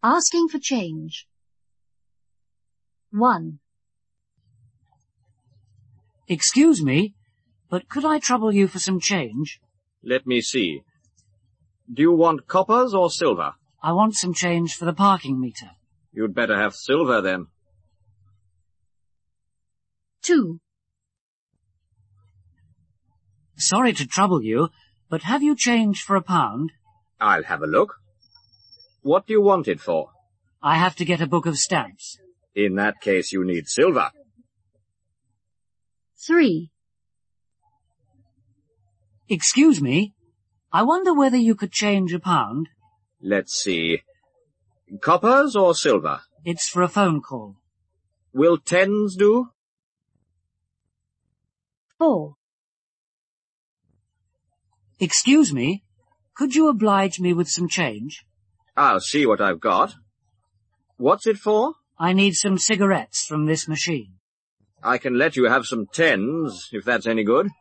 Asking for change. 1. Excuse me, but could I trouble you for some change? Let me see. Do you want coppers or silver? I want some change for the parking meter. You'd better have silver then. 2. Sorry to trouble you, but have you change for £1? I'll have a look. What do you want it for? I have to get a book of stamps. In that case, you need silver. 3. Excuse me, I wonder whether you could change £1? Let's see. Coppers or silver? It's for a phone call. Will 10s do? 4. Excuse me, could you oblige me with some change? I'll see what I've got. What's it for? I need some cigarettes from this machine. I can let you have some 10s, if that's any good.